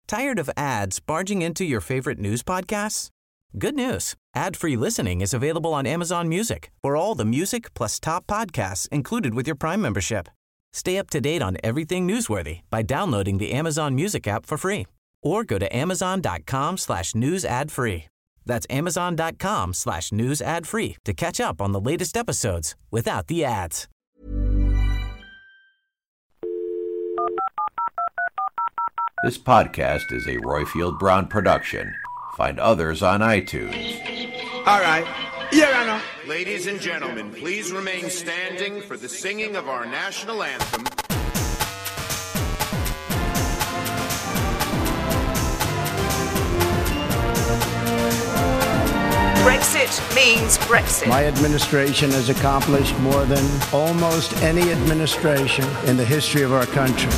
Tired of ads barging into your favorite news podcasts? Good news. Ad-free listening is available on Amazon Music for all the music plus top podcasts included with your Prime membership. Stay up to date on everything newsworthy by downloading the Amazon Music app for free or go to amazon.com/news ad free. That's amazon.com/news ad free to catch up on the latest episodes without the ads. This podcast is a Royfield Brown production. Find others on iTunes. All right. Here I know. Ladies and gentlemen, please remain standing for the singing of our national anthem. Brexit means Brexit. My administration has accomplished more than almost any administration in the history of our country.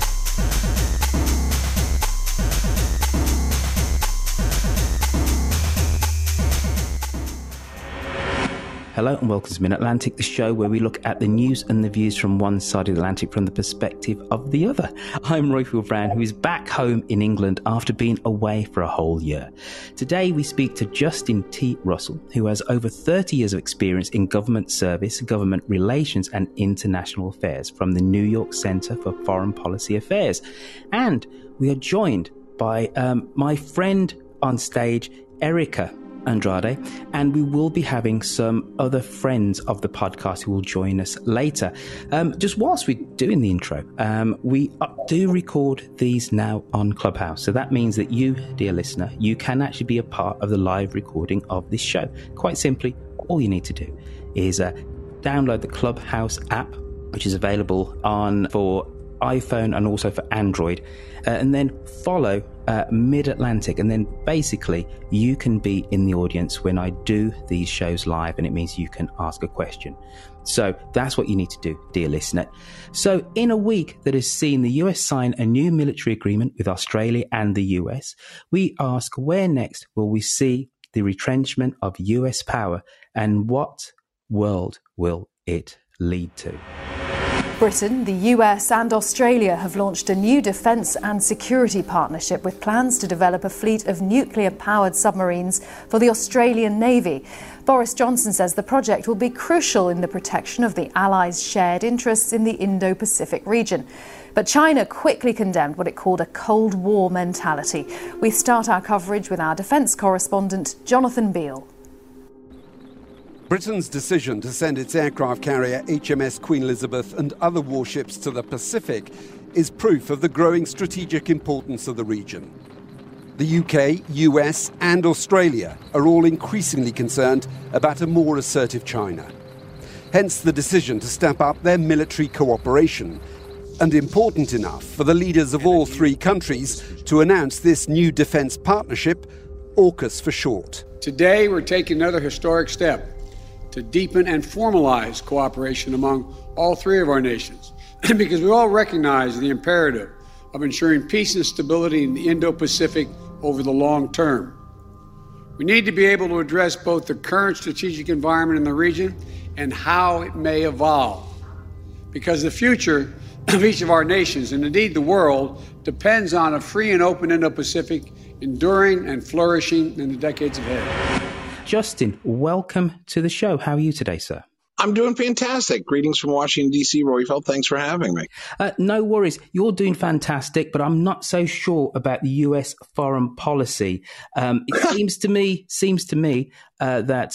Hello and welcome to Mid-Atlantic, the show where we look at the news and the views from one side of the Atlantic from the perspective of the other. I'm Royfield Brown, who is back home in England after being away for a whole year. Today we speak to Justin T. Russell, who has over 30 years of experience in government service, government relations and international affairs from the New York Center for Foreign Policy Affairs. And we are joined by my friend on stage, Erica Andrade, and we will be having some other friends of the podcast who will join us later. Just whilst we're doing the intro, we do record these now on Clubhouse. So that means that you, dear listener, you can actually be a part of the live recording of this show. Quite simply, all you need to do is download the Clubhouse app, which is available for iPhone and also for Android, and then follow Mid-Atlantic, and then basically you can be in the audience when I do these shows live, and it means you can ask a question. So that's what you need to do, dear listener. So in a week that has seen the US sign a new military agreement with Australia and the US, we ask, where next will we see the retrenchment of US power, and what world will it lead to? Britain, the US and Australia have launched a new defence and security partnership with plans to develop a fleet of nuclear-powered submarines for the Australian Navy. Boris Johnson says the project will be crucial in the protection of the Allies' shared interests in the Indo-Pacific region. But China quickly condemned what it called a Cold War mentality. We start our coverage with our defence correspondent, Jonathan Beale. Britain's decision to send its aircraft carrier HMS Queen Elizabeth and other warships to the Pacific is proof of the growing strategic importance of the region. The UK, US and Australia are all increasingly concerned about a more assertive China. Hence the decision to step up their military cooperation, and important enough for the leaders of all three countries to announce this new defence partnership, AUKUS for short. Today we're taking another historic step to deepen and formalize cooperation among all three of our nations, because we all recognize the imperative of ensuring peace and stability in the Indo-Pacific over the long term. We need to be able to address both the current strategic environment in the region and how it may evolve, because the future of each of our nations, and indeed the world, depends on a free and open Indo-Pacific enduring and flourishing in the decades ahead. Justin, welcome to the show. How are you today, sir? I'm doing fantastic. Greetings from Washington, D.C., Royfield. Thanks for having me. No worries. You're doing fantastic, but I'm not so sure about the U.S. foreign policy. It seems to me that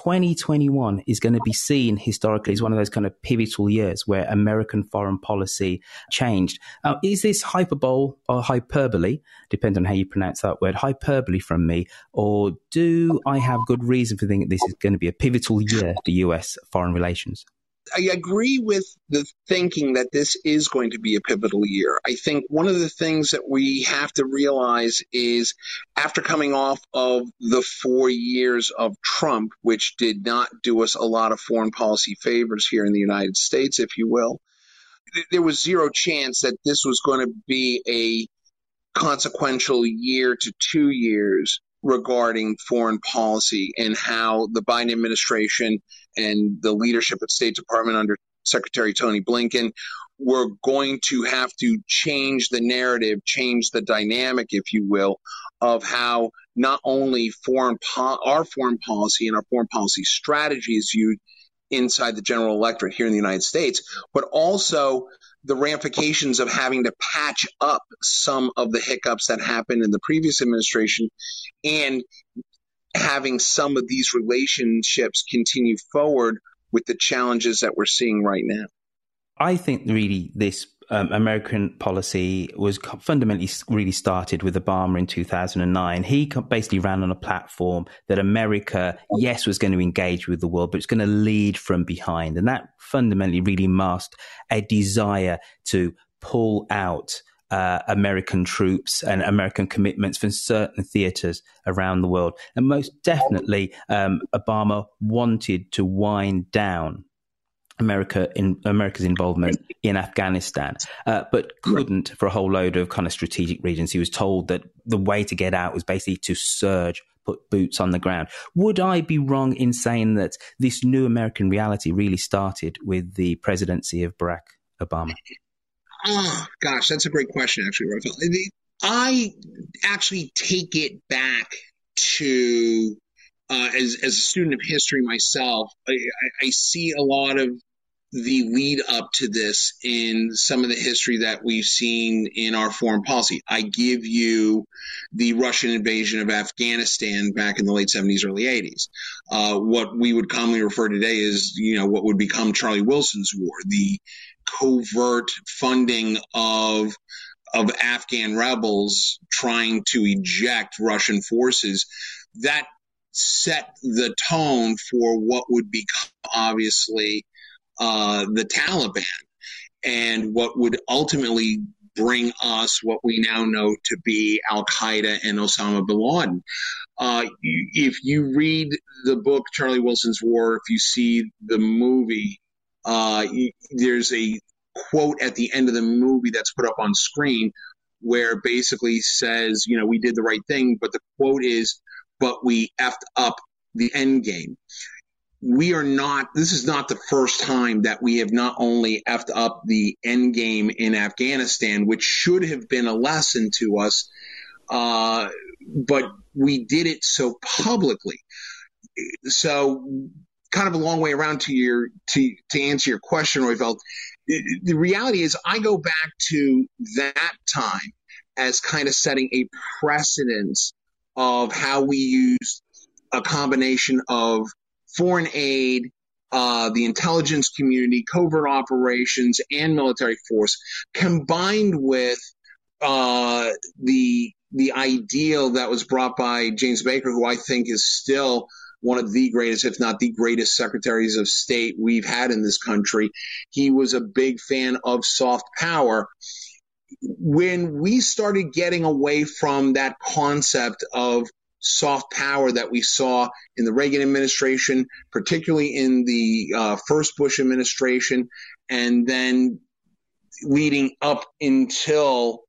2021 is going to be seen historically as one of those kind of pivotal years where American foreign policy changed. Is this hyperbole or hyperbole, depending on how you pronounce that word, hyperbole from me, or do I have good reason for thinking this is going to be a pivotal year for U.S. foreign relations? I agree with the thinking that this is going to be a pivotal year. I think one of the things that we have to realize is after coming off of the 4 years of Trump, which did not do us a lot of foreign policy favors here in the United States, if you will, there was zero chance that this was going to be a consequential year to 2 years regarding foreign policy and how the Biden administration and the leadership at State Department under Secretary Tony Blinken. We're going to have to change the narrative, change the dynamic, if you will, of how not only our foreign policy and our foreign policy strategy is viewed inside the general electorate here in the United States, but also the ramifications of having to patch up some of the hiccups that happened in the previous administration and having some of these relationships continue forward with the challenges that we're seeing right now. I think really this American policy was fundamentally really started with Obama in 2009. He basically ran on a platform that America, yes, was going to engage with the world, but it's going to lead from behind. And that fundamentally really masked a desire to pull out American troops and American commitments from certain theaters around the world. And most definitely, Obama wanted to wind down America's involvement in Afghanistan, but couldn't for a whole load of kind of strategic reasons. He was told that the way to get out was basically to surge, put boots on the ground. Would I be wrong in saying that this new American reality really started with the presidency of Barack Obama? Oh, gosh, that's a great question, actually, Raphael. I actually take it back to, as a student of history myself, I see a lot of the lead up to this in some of the history that we've seen in our foreign policy. I give you the Russian invasion of Afghanistan back in the late 70s, early 80s. What we would commonly refer today as, what would become Charlie Wilson's War, the covert funding of Afghan rebels trying to eject Russian forces. That set the tone for what would become, obviously, the Taliban, and what would ultimately bring us what we now know to be Al-Qaeda and Osama bin Laden. If you read the book Charlie Wilson's War, if you see the movie, there's a quote at the end of the movie that's put up on screen where it basically says, we did the right thing, but the quote is, but we effed up the end game. This is not the first time that we have not only effed up the end game in Afghanistan, which should have been a lesson to us, but we did it so publicly. So kind of a long way around to answer your question, Royfeld. The reality is I go back to that time as kind of setting a precedence of how we used a combination of foreign aid, the intelligence community, covert operations, and military force, combined with the ideal that was brought by James Baker, who I think is still one of the greatest, if not the greatest, secretaries of state we've had in this country. He was a big fan of soft power. When we started getting away from that concept of soft power that we saw in the Reagan administration, particularly in the first Bush administration, and then leading up until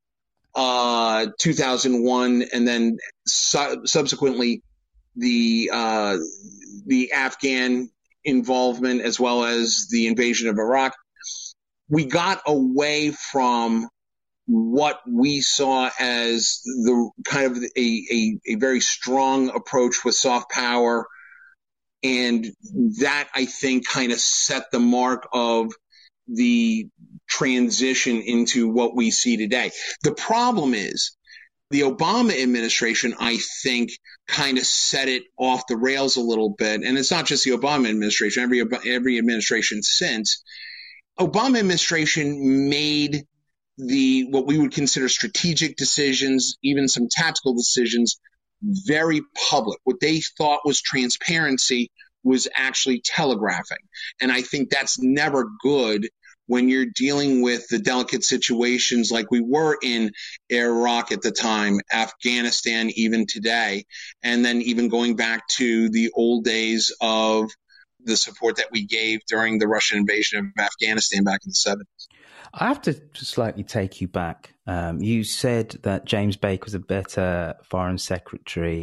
2001, and then subsequently the Afghan involvement as well as the invasion of Iraq, we got away from what we saw as the kind of a very strong approach with soft power. And that, I think, kind of set the mark of the transition into what we see today. The problem is the Obama administration, I think, kind of set it off the rails a little bit. And it's not just the Obama administration, every administration since. Obama administration made what we would consider strategic decisions, even some tactical decisions, very public. What they thought was transparency was actually telegraphing. And I think that's never good when you're dealing with the delicate situations like we were in Iraq at the time, Afghanistan even today, and then even going back to the old days of the support that we gave during the Russian invasion of Afghanistan back in the 70s. I have to slightly take you back. You said that James Baker was a better foreign secretary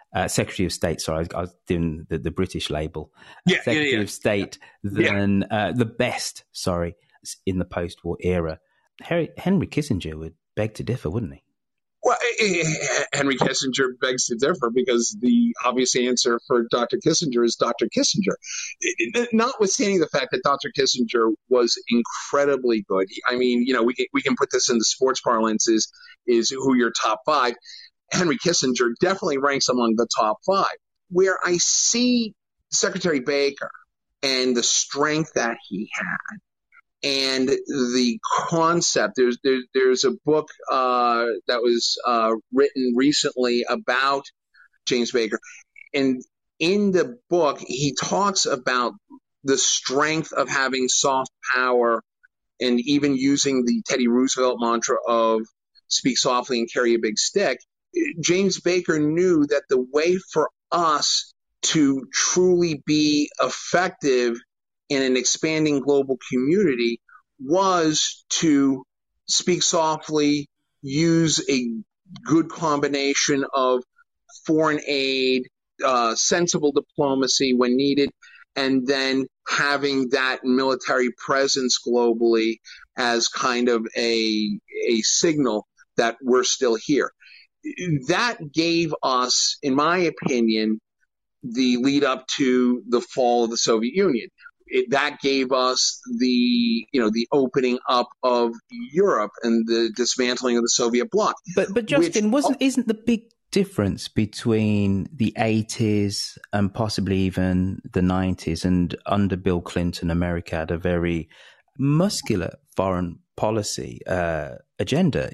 Secretary of State. Sorry, I was doing the British label. Secretary of State than the best. Sorry, in the post-war era. Henry Kissinger would beg to differ, wouldn't he? Well, Henry Kissinger begs to differ because the obvious answer for Dr. Kissinger is Dr. Kissinger. Notwithstanding the fact that Dr. Kissinger was incredibly good. I mean, we can put this into sports parlance is who your top five. Henry Kissinger definitely ranks among the top five. Where I see Secretary Baker and the strength that he had and the concept, there's a book that was written recently about James Baker. And in the book, he talks about the strength of having soft power and even using the Teddy Roosevelt mantra of speak softly and carry a big stick. James Baker knew that the way for us to truly be effective in an expanding global community was to speak softly, use a good combination of foreign aid, sensible diplomacy when needed, and then having that military presence globally as kind of a signal that we're still here. That gave us, in my opinion, the lead up to the fall of the Soviet Union. That gave us the opening up of Europe and the dismantling of the Soviet bloc. But Justin, isn't the big difference between the 80s and possibly even the 90s and under Bill Clinton, America had a very muscular foreign policy agenda.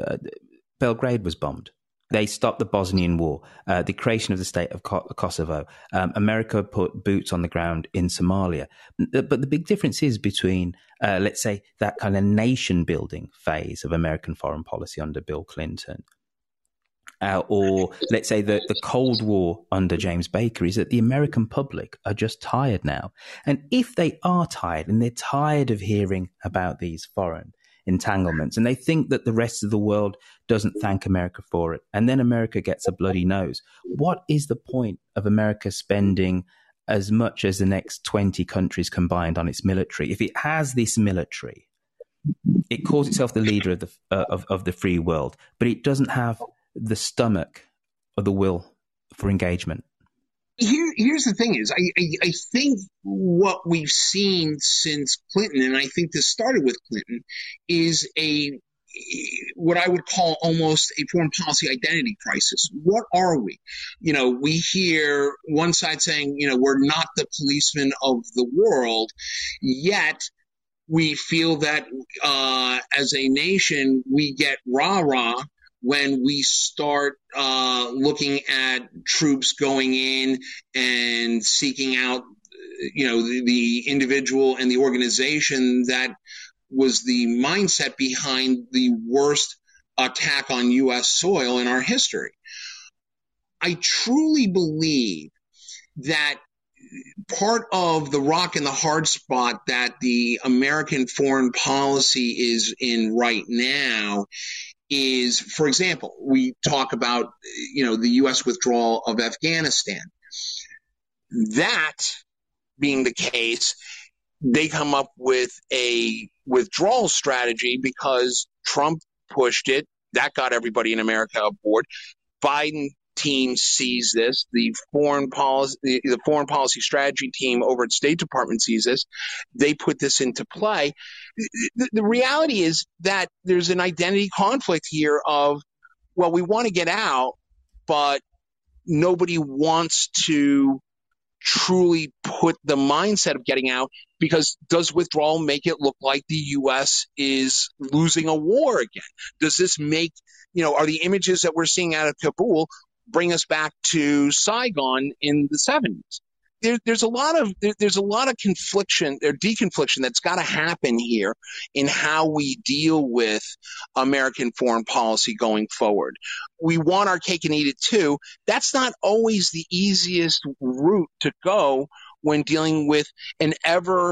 Belgrade was bombed. They stopped the Bosnian War, the creation of the state of Kosovo. America put boots on the ground in Somalia. But the big difference is between, let's say, that kind of nation-building phase of American foreign policy under Bill Clinton, or let's say the Cold War under James Baker, is that the American public are just tired now. And if they are tired, and they're tired of hearing about these foreign entanglements, and they think that the rest of the world doesn't thank America for it, and then America gets a bloody nose, what is the point of America spending as much as the next 20 countries combined on its military? If it has this military, it calls itself the leader of the free world, but it doesn't have the stomach or the will for engagement. Here's the thing is, I think what we've seen since Clinton, and I think this started with Clinton, is what I would call almost a foreign policy identity crisis. What are we? We hear one side saying, we're not the policemen of the world, yet we feel that as a nation, we get rah-rah when we start looking at troops going in and seeking out, the individual and the organization that was the mindset behind the worst attack on U.S. soil in our history. I truly believe that part of the rock and the hard spot that the American foreign policy is in right now is, for example, we talk about, the U.S. withdrawal of Afghanistan. That being the case, they come up with a withdrawal strategy because Trump pushed it. That got everybody in America aboard. Biden team sees this. The foreign policy strategy team over at State Department sees this. They put this into play. The reality is that there's an identity conflict here of, well, we want to get out, but nobody wants to truly put the mindset of getting out, because does withdrawal make it look like the U.S. is losing a war again? Does this make, are the images that we're seeing out of Kabul bring us back to Saigon in the 70s? There's a lot of confliction or deconfliction that's got to happen here in how we deal with American foreign policy going forward. We want our cake and eat it too. That's not always the easiest route to go when dealing with an ever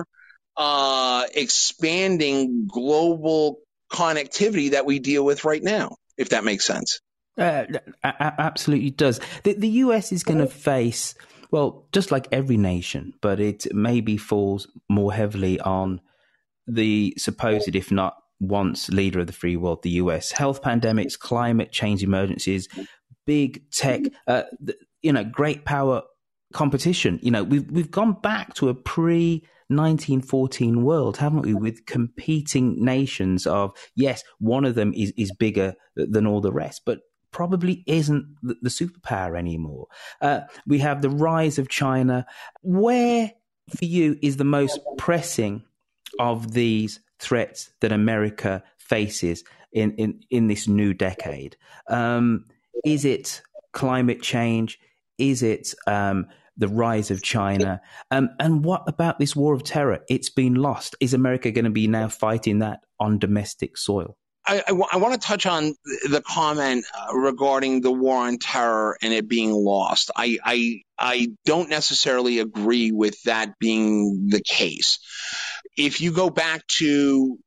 expanding global connectivity that we deal with right now, if that makes sense. Absolutely does. The US is going to face, well, just like every nation, but it maybe falls more heavily on the supposed, if not once, leader of the free world, the US. Health pandemics, climate change emergencies, big tech, great power competition. We've gone back to a pre-1914 world, haven't we, with competing nations of, yes, one of them is bigger than all the rest, but probably isn't the superpower anymore. We have the rise of China. Where, for you, is the most pressing of these threats that America faces in this new decade? Is it climate change? Is it the rise of China? And what about this war of terror? It's been lost. Is America going to be now fighting that on domestic soil? I want to touch on the comment regarding the war on terror and it being lost. I don't necessarily agree with that being the case. If you go back to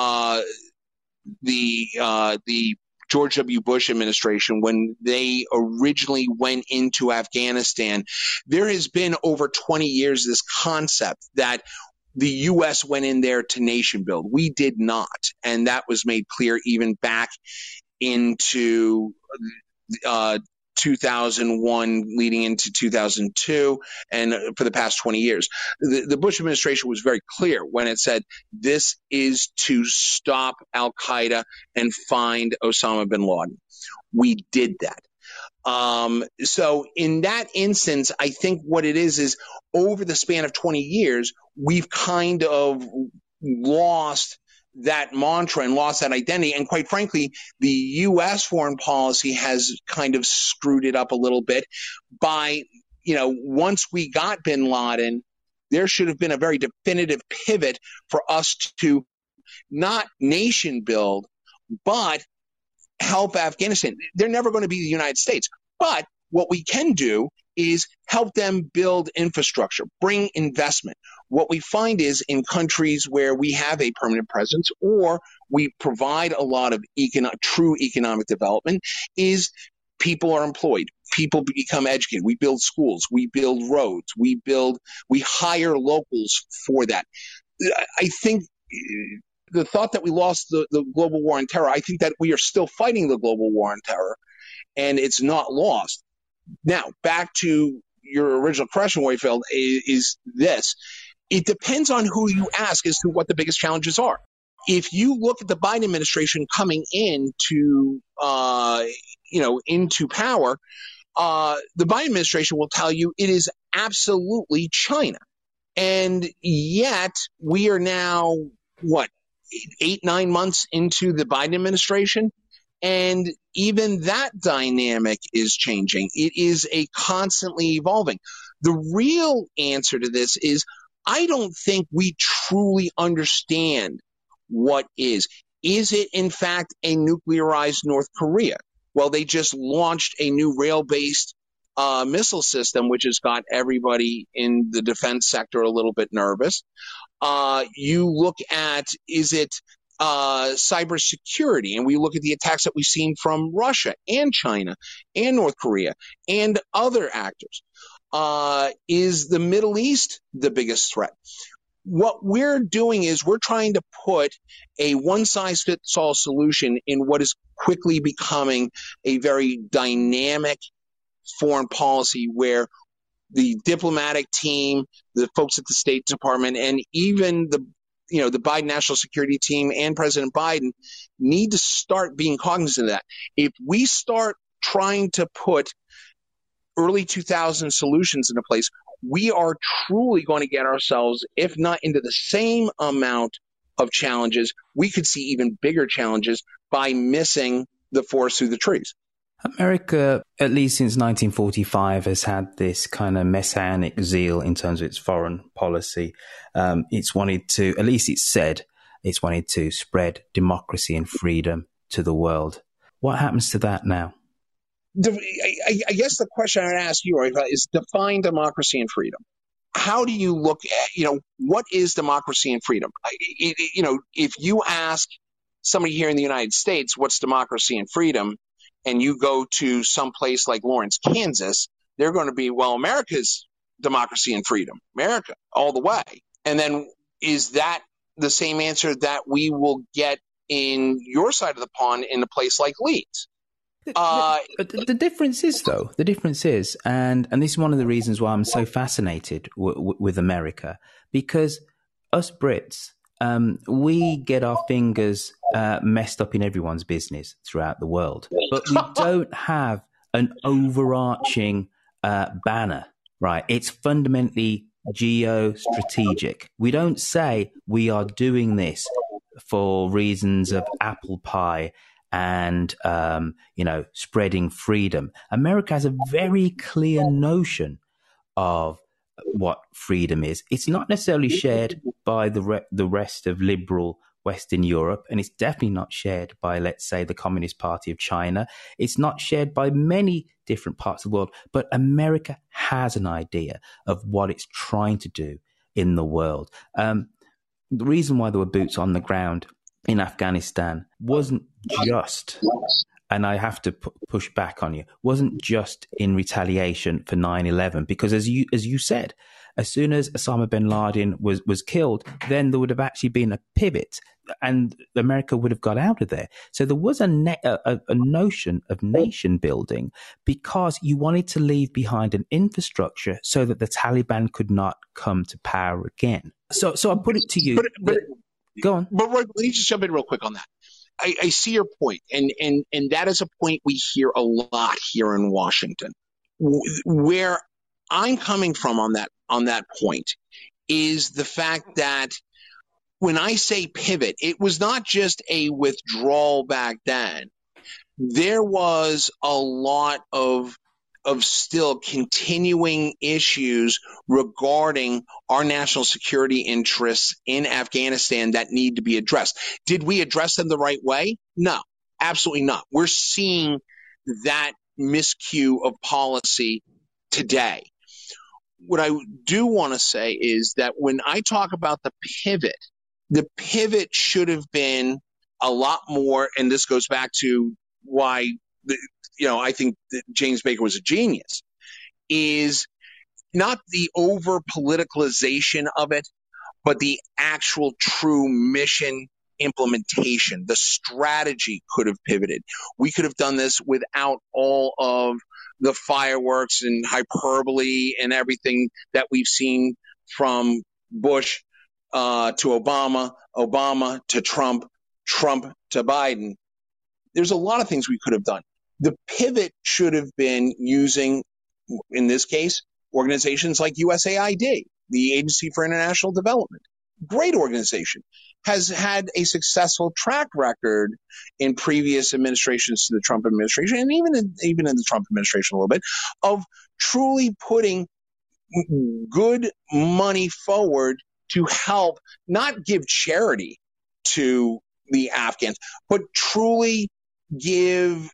the George W. Bush administration, when they originally went into Afghanistan, there has been over 20 years this concept that the U.S. went in there to nation build. We did not. And that was made clear even back into 2001 leading into 2002 and for the past 20 years. The Bush administration was very clear when it said this is to stop al-Qaeda and find Osama bin Laden. We did that. So in that instance, I think what it is over the span of 20 years, we've kind of lost that mantra and lost that identity. And quite frankly, the U.S. foreign policy has kind of screwed it up a little bit by, once we got bin Laden, there should have been a very definitive pivot for us to not nation build, but help Afghanistan. They're never going to be the United States. But what we can do is help them build infrastructure, bring investment. What we find is in countries where we have a permanent presence or we provide a lot of true economic development is people are employed. People become educated. We build schools. We build roads. We hire locals for that. I think the thought that we lost the global war on terror, I think that we are still fighting the global war on terror, and it's not lost. Now, back to your original question, Royfield, is this. It depends on who you ask as to what the biggest challenges are. If you look at the Biden administration coming into power, the Biden administration will tell you it is absolutely China. And yet we are now, 8-9 months into the Biden administration, and even that dynamic is changing. It is a constantly evolving. The real answer to this is I don't think we truly understand what is. Is it, in fact, a nuclearized North Korea? Well, they just launched a new rail-based missile system, which has got everybody in the defense sector a little bit nervous. You look at, is it cybersecurity? And we look at the attacks that we've seen from Russia and China and North Korea and other actors. Is the Middle East the biggest threat? What we're doing is we're trying to put a one-size-fits-all solution in what is quickly becoming a very dynamic foreign policy where the diplomatic team, the folks at the State Department, and even the Biden National Security Team and President Biden need to start being cognizant of that. If we start trying to put early 2000 solutions into place, we are truly going to get ourselves, if not into the same amount of challenges, we could see even bigger challenges by missing the forest through the trees. America, at least since 1945, has had this kind of messianic zeal in terms of its foreign policy. It's wanted to, at least it's said, it's wanted to spread democracy and freedom to the world. What happens to that now? I guess the question I'd ask you is define democracy and freedom. How do you look at, what is democracy and freedom? If you ask somebody here in the United States, what's democracy and freedom? and you go to some place like Lawrence, Kansas, they're going to be, well, America's democracy and freedom, America, all the way. And then is that the same answer that we will get in your side of the pond in a place like Leeds? The difference is, and this is one of the reasons why I'm so fascinated with America, because us Brits, we get our fingers messed up in everyone's business throughout the world, but we don't have an overarching banner, right? It's fundamentally geostrategic. We don't say we are doing this for reasons of apple pie and, spreading freedom. America has a very clear notion of what freedom is. It's not necessarily shared by the rest of liberal Western Europe, and it's definitely not shared by, let's say, the Communist Party of China. It's not shared by many different parts of the world, but America has an idea of what it's trying to do in the world. The reason why there were boots on the ground in Afghanistan wasn't just, and I have to push back on you, wasn't just in retaliation for 9/11, because as you said, as soon as Osama bin Laden was killed, then there would have actually been a pivot and America would have got out of there. So there was a notion of nation building because you wanted to leave behind an infrastructure so that the Taliban could not come to power again. So I put it to you. Go on. But Roy, let me just jump in real quick on that. I see your point, and that is a point we hear a lot here in Washington. Where I'm coming from on that point is the fact that when I say pivot, it was not just a withdrawal back then. There was a lot of still continuing issues regarding our national security interests in Afghanistan that need to be addressed. Did we address them the right way? No, absolutely not. We're seeing that miscue of policy today. What I do want to say is that when I talk about the pivot should have been a lot more, and this goes back to why I think that James Baker was a genius, is not the over-politicalization of it, but the actual true mission implementation. The strategy could have pivoted. We could have done this without all of the fireworks and hyperbole and everything that we've seen from Bush to Obama, Obama to Trump, Trump to Biden. There's a lot of things we could have done. The pivot should have been using, in this case, organizations like USAID, the Agency for International Development. Great organization. Has had a successful track record in previous administrations to the Trump administration, and even in the Trump administration a little bit, of truly putting good money forward to help not give charity to the Afghans, but truly give,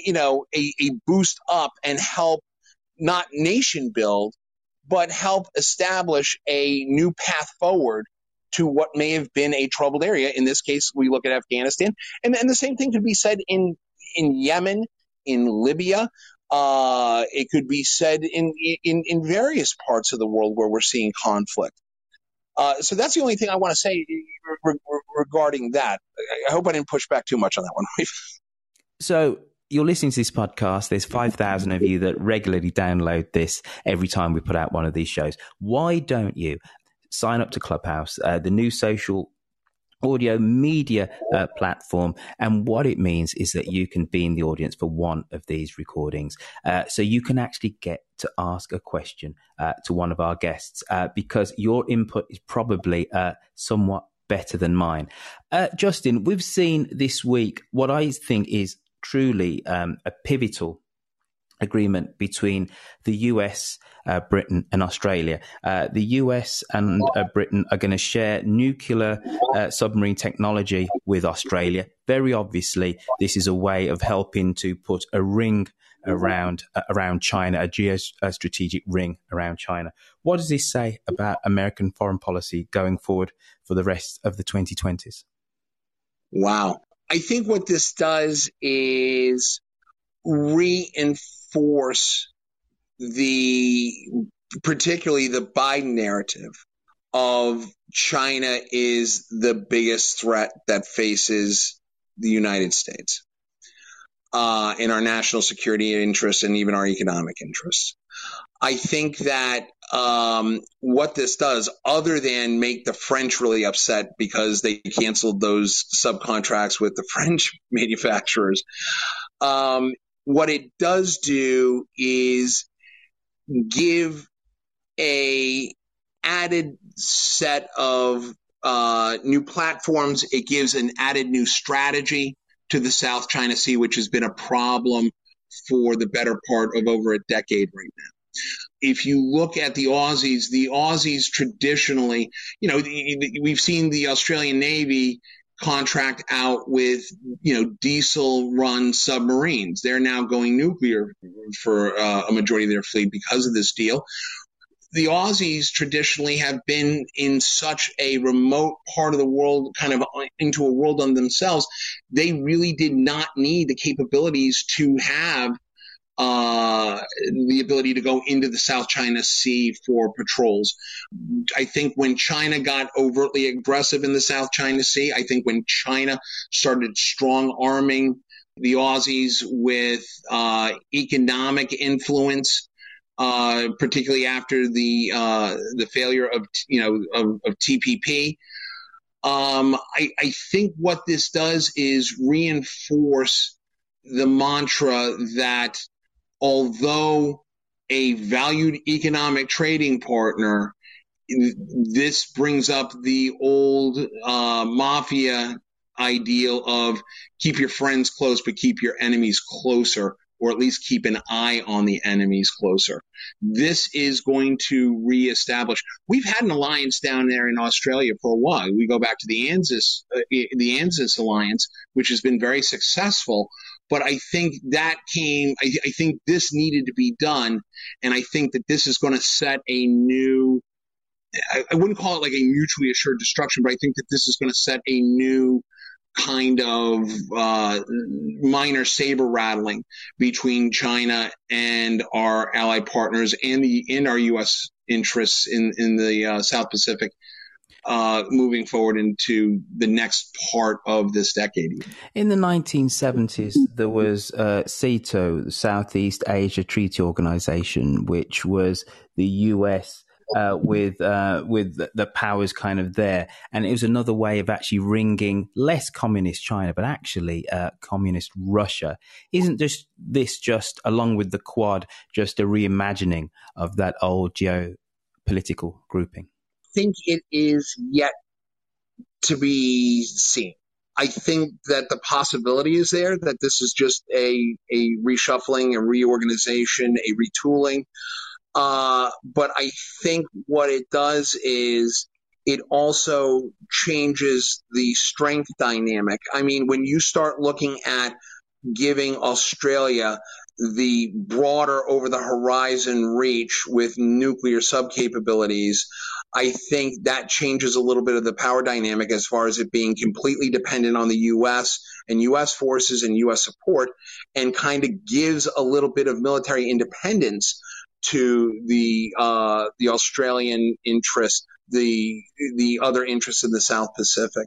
a boost up and help not nation build, but help establish a new path forward to what may have been a troubled area. In this case, we look at Afghanistan, and the same thing could be said in Yemen, in Libya. It could be said in various parts of the world where we're seeing conflict. So that's the only thing I want to say regarding that. I hope I didn't push back too much on that one. So you're listening to this podcast. There's 5,000 of you that regularly download this every time we put out one of these shows. Why don't you sign up to Clubhouse, the new social audio media platform? And what it means is that you can be in the audience for one of these recordings. So you can actually get to ask a question to one of our guests because your input is probably somewhat better than mine. Justin, we've seen this week what I think is truly a pivotal agreement between the US, Britain and Australia. The US and Britain are going to share nuclear submarine technology with Australia. Very obviously, this is a way of helping to put a ring around China, a geostrategic ring around China. What does this say about American foreign policy going forward for the rest of the 2020s? Wow. I think what this does is reinforce particularly the Biden narrative of China is the biggest threat that faces the United States in our national security interests and even our economic interests. I think that what this does, other than make the French really upset because they canceled those subcontracts with the French manufacturers, what it does do is give a added set of new platforms. It gives an added new strategy to the South China Sea, which has been a problem for the better part of over a decade right now. If you look at the Aussies traditionally, we've seen the Australian Navy contract out with, diesel-run submarines. They're now going nuclear for a majority of their fleet because of this deal. The Aussies traditionally have been in such a remote part of the world, kind of into a world on themselves. They really did not need the capabilities to have the ability to go into the South China Sea for patrols. I think when China got overtly aggressive in the South China Sea, I think when China started strong arming the Aussies with economic influence, particularly after the failure of TPP, I think what this does is reinforce the mantra that although a valued economic trading partner, this brings up the old mafia ideal of keep your friends close but keep your enemies closer, or at least keep an eye on the enemies closer. This is going to reestablish. We've had an alliance down there in Australia for a while. We go back to the ANZUS alliance, which has been very successful. But I think I think this needed to be done. And I think that this is going to set a new, I wouldn't call it like a mutually assured destruction, but I think that this is going to set a new kind of minor saber rattling between China and our allied partners and our U.S. interests in the South Pacific, moving forward into the next part of this decade. In the 1970s, there was SEATO, the Southeast Asia Treaty Organization, which was the U.S. with the powers kind of there. And it was another way of actually ringing less communist China, but actually communist Russia. Isn't this just, along with the Quad, just a reimagining of that old geopolitical grouping? I think it is yet to be seen. I think that the possibility is there that this is just a reshuffling, a reorganization, a retooling. But I think what it does is it also changes the strength dynamic. I mean, when you start looking at giving Australia the broader over-the-horizon reach with nuclear sub-capabilities, I think that changes a little bit of the power dynamic as far as it being completely dependent on the U.S. and U.S. forces and U.S. support, and kind of gives a little bit of military independence to the Australian interests, the other interests in the South Pacific.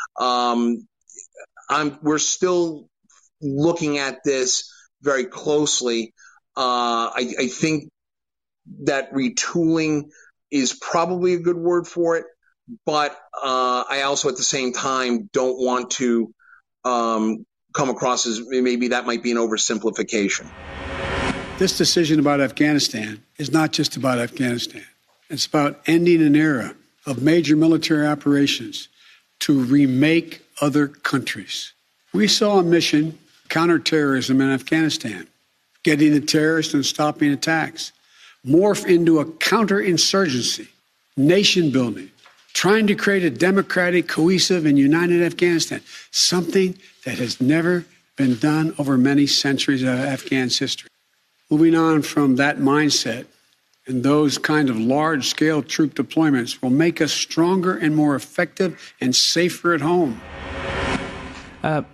We're still looking at this very closely. I think that retooling is probably a good word for it, but I also at the same time don't want to come across as maybe that might be an oversimplification. This decision about Afghanistan is not just about Afghanistan. It's about ending an era of major military operations to remake other countries. We saw a mission, counterterrorism in Afghanistan, getting the terrorists and stopping attacks, morph into a counterinsurgency, nation building, trying to create a democratic, cohesive, and united Afghanistan, something that has never been done over many centuries of Afghan's history. Moving on from that mindset and those kind of large-scale troop deployments will make us stronger and more effective and safer at home.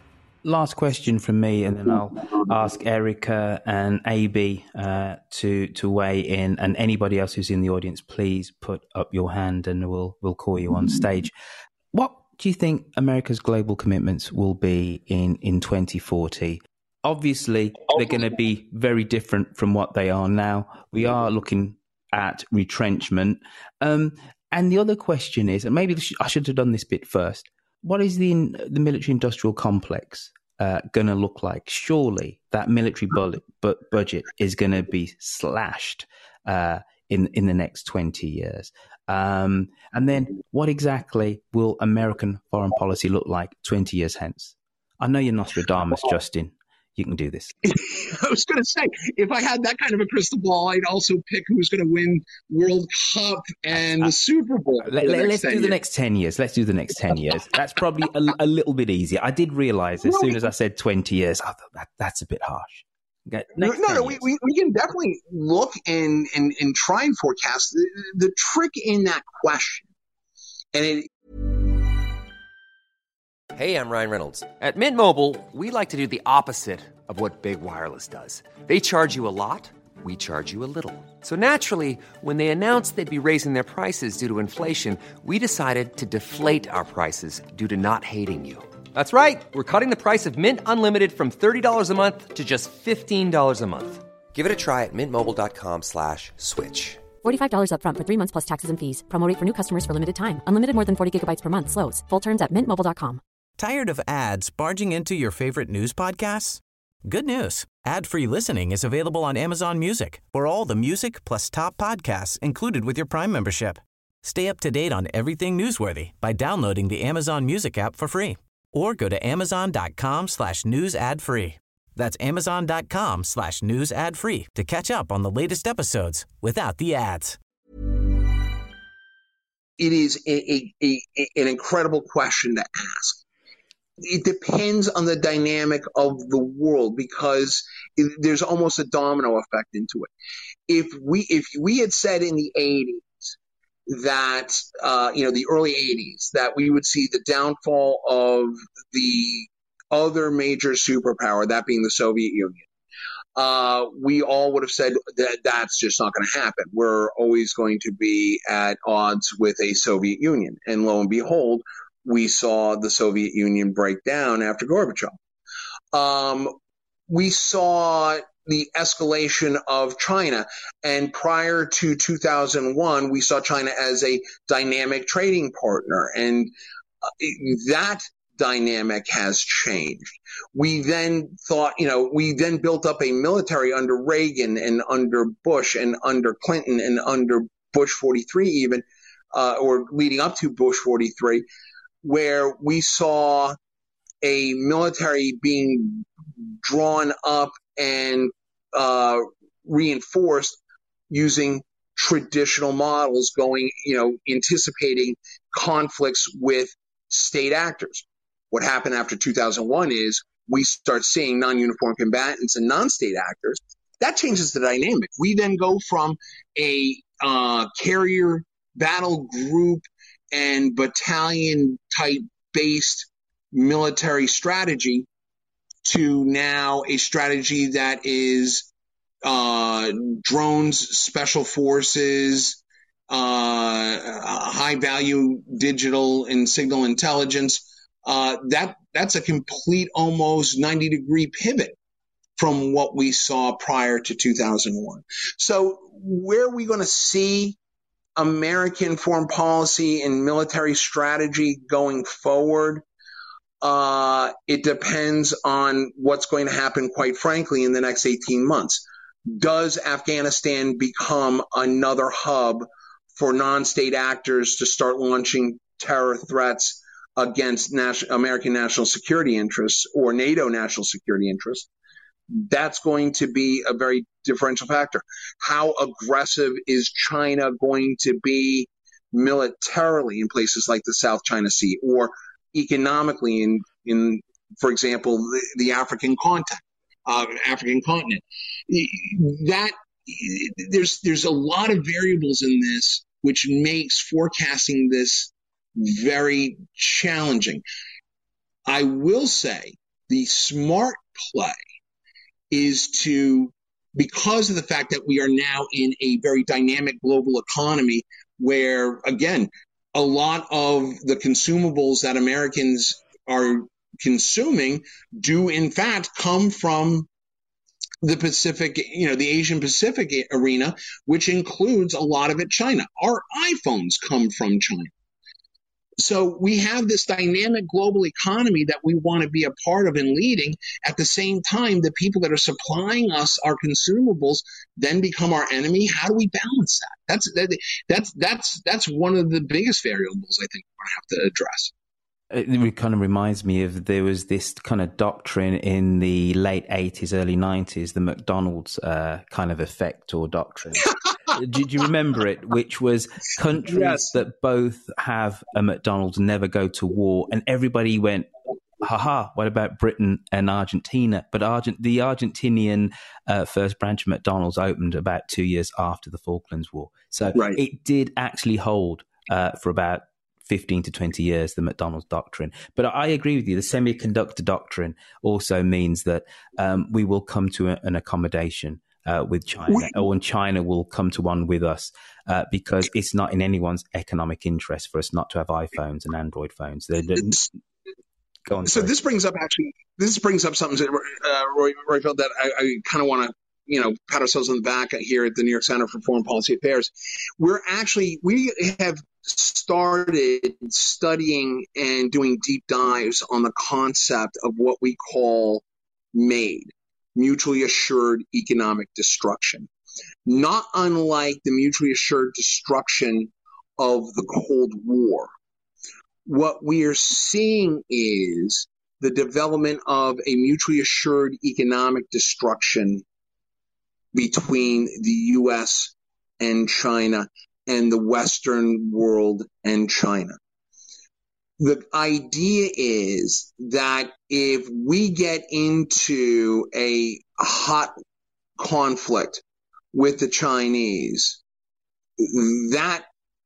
last question from me, and then I'll ask Erica and AB to weigh in, and anybody else who's in the audience, please put up your hand and we'll call you on stage. What do you think America's global commitments will be in 2040? Obviously, they're going to be very different from what they are now. We are looking at retrenchment. And the other question is, and maybe I should have done this bit first, what is the military-industrial complex going to look like? Surely that military budget is going to be slashed in the next 20 years. And then what exactly will American foreign policy look like 20 years hence? I know you're Nostradamus, Justin. You can do this. I was going to say, if I had that kind of a crystal ball, I'd also pick who's going to win World Cup and the Super Bowl. Let's do the next 10 years. Let's do the next 10 years. That's probably a little bit easier. I did realize as soon as I said 20 years, I thought that's a bit harsh. Okay, we can definitely look and try and forecast. The trick in that question, and Hey, I'm Ryan Reynolds. At Mint Mobile, we like to do the opposite of what Big Wireless does. They charge you a lot, we charge you a little. So naturally, when they announced they'd be raising their prices due to inflation, we decided to deflate our prices due to not hating you. That's right. We're cutting the price of Mint Unlimited from $30 a month to just $15 a month. Give it a try at mintmobile.com/switch. $45 up front for 3 months plus taxes and fees. Promo rate for new customers for limited time. Unlimited more than 40 gigabytes per month. Slows full terms at mintmobile.com. Tired of ads barging into your favorite news podcasts? Good news. Ad-free listening is available on Amazon Music for all the music plus top podcasts included with your Prime membership. Stay up to date on everything newsworthy by downloading the Amazon Music app for free or go to amazon.com/news ad free. That's amazon.com/news ad free to catch up on the latest episodes without the ads. it is an incredible question to ask. It depends on the dynamic of the world because there's almost a domino effect into it. If we had said in the 80s that, the early 80s, that we would see the downfall of the other major superpower, that being the Soviet Union, we all would have said that that's just not going to happen. We're always going to be at odds with a Soviet Union. And lo and behold, we saw the Soviet Union break down after Gorbachev. We saw the escalation of China. And prior to 2001, we saw China as a dynamic trading partner. And that dynamic has changed. We then thought, we then built up a military under Reagan and under Bush and under Clinton and under Bush 43 even, or leading up to Bush 43, where we saw a military being drawn up and reinforced using traditional models going, anticipating conflicts with state actors. What happened after 2001 is we start seeing non-uniform combatants and non-state actors. That changes the dynamic. We then go from a carrier battle group and battalion type based military strategy to now a strategy that is drones, special forces, high value digital and signal intelligence. That's a complete almost 90-degree pivot from what we saw prior to 2001. So where are we going to see American foreign policy and military strategy going forward? It depends on what's going to happen, quite frankly, in the next 18 months. Does Afghanistan become another hub for non-state actors to start launching terror threats against American national security interests or NATO national security interests? That's going to be a very differential factor. How aggressive is China going to be militarily in places like the South China Sea or economically in for example, the African continent? That there's a lot of variables in this which makes forecasting this very challenging. I will say The smart play is to, because of the fact that we are now in a very dynamic global economy where, again, a lot of the consumables that Americans are consuming do in fact come from the Pacific, the Asian Pacific arena, which includes a lot of it China. Our iPhones come from China. So we have this dynamic global economy that we want to be a part of and leading. At the same time, the people that are supplying us our consumables then become our enemy. How do we balance that? That's one of the biggest variables I think we're going to have to address. It kind of reminds me of, there was this kind of doctrine in the late 80s, early 90s, the McDonald's kind of effect or doctrine. Do you remember it? Which was countries that both have a McDonald's never go to war, and everybody went, haha, what about Britain and Argentina? But the Argentinian first branch of McDonald's opened about 2 years after the Falklands War. So it did actually hold for about 15 to 20 years, the McDonald's doctrine. But I agree with you. The semiconductor doctrine also means that we will come to an accommodation with China, or China will come to one with us, because it's not in anyone's economic interest for us not to have iPhones and Android phones. Go on. So this brings up something, Roifield, that I kind of want to, pat ourselves on the back here at the New York Center for Foreign Policy Affairs. We have started studying and doing deep dives on the concept of what we call MADE, mutually assured economic destruction. Not unlike the mutually assured destruction of the Cold War. What we are seeing is the development of a mutually assured economic destruction between the U.S. and China and the Western world and China. The idea is that if we get into a hot conflict with the Chinese, that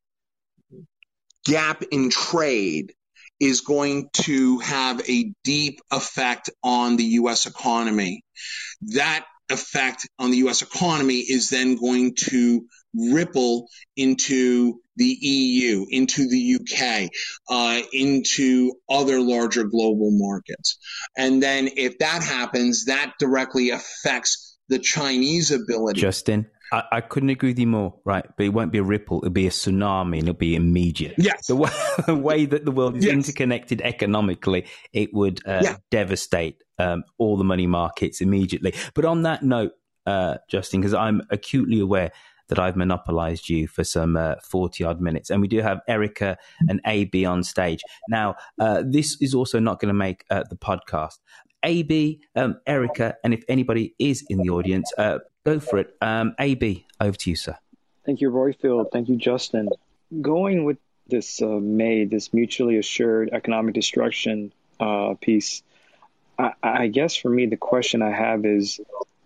gap in trade is going to have a deep effect on the U.S. economy. That effect on the U.S. economy is then going to ripple into the EU, into the UK, into other larger global markets. And then if that happens, that directly affects the Chinese ability. Justin, I couldn't agree with you more, right? But it won't be a ripple. It'll be a tsunami, and it'll be immediate. Yes. The way that the world is interconnected economically, it would devastate all the money markets immediately. But on that note, Justin, because I'm acutely aware that I've monopolized you for some 40-odd minutes. And we do have Erica and AB on stage. Now, this is also not going to make the podcast. AB, Erica, and if anybody is in the audience, go for it. AB, over to you, sir. Thank you, Roifield. Thank you, Justin. Going with this MADE, this mutually assured economic destruction piece, I guess for me, the question I have is,